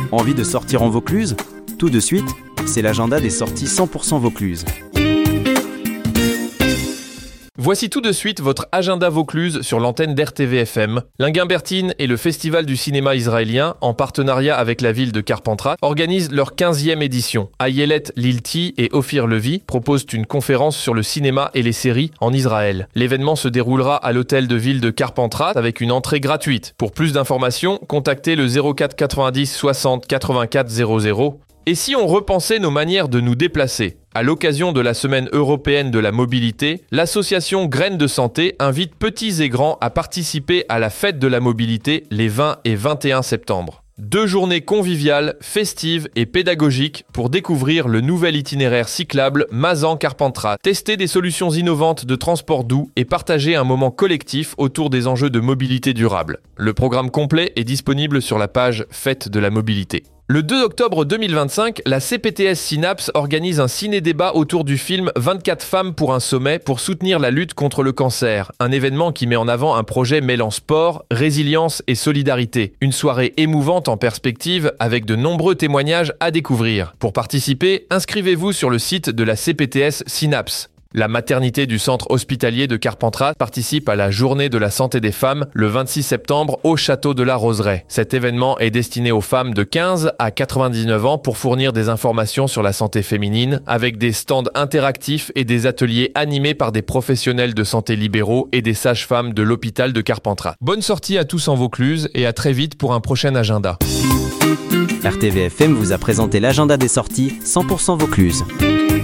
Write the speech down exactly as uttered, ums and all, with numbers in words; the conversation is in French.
Envie de sortir en Vaucluse ? Tout de suite, c'est l'agenda des sorties cent pour cent Vaucluse. Voici tout de suite votre agenda Vaucluse sur l'antenne d'R T V F M. L'Inguimbertine et le Festival du cinéma israélien, en partenariat avec la ville de Carpentras, organisent leur quinzième édition. Ayelet Lilti et Ophir Levy proposent une conférence sur le cinéma et les séries en Israël. L'événement se déroulera à l'hôtel de ville de Carpentras avec une entrée gratuite. Pour plus d'informations, contactez le zéro quatre quatre-vingt-dix soixante quatre-vingt-quatre zéro zéro. Et si on repensait nos manières de nous déplacer ? À l'occasion de la Semaine européenne de la mobilité, l'association Graines de Santé invite petits et grands à participer à la fête de la mobilité les vingt et vingt et un septembre. Deux journées conviviales, festives et pédagogiques pour découvrir le nouvel itinéraire cyclable Mazan-Carpentras, tester des solutions innovantes de transport doux et partager un moment collectif autour des enjeux de mobilité durable. Le programme complet est disponible sur la page Fête de la mobilité. Le deux octobre deux mille vingt-cinq, la C P T S Synapse organise un ciné-débat autour du film vingt-quatre femmes pour un sommet pour soutenir la lutte contre le cancer. Un événement qui met en avant un projet mêlant sport, résilience et solidarité. Une soirée émouvante en perspective avec de nombreux témoignages à découvrir. Pour participer, inscrivez-vous sur le site de la C P T S Synapse. La maternité du centre hospitalier de Carpentras participe à la journée de la santé des femmes le vingt-six septembre au château de la Roseraie. Cet événement est destiné aux femmes de quinze à quatre-vingt-dix-neuf ans pour fournir des informations sur la santé féminine avec des stands interactifs et des ateliers animés par des professionnels de santé libéraux et des sages-femmes de l'hôpital de Carpentras. Bonne sortie à tous en Vaucluse et à très vite pour un prochain agenda. R T V F M vous a présenté l'agenda des sorties cent pour cent Vaucluse.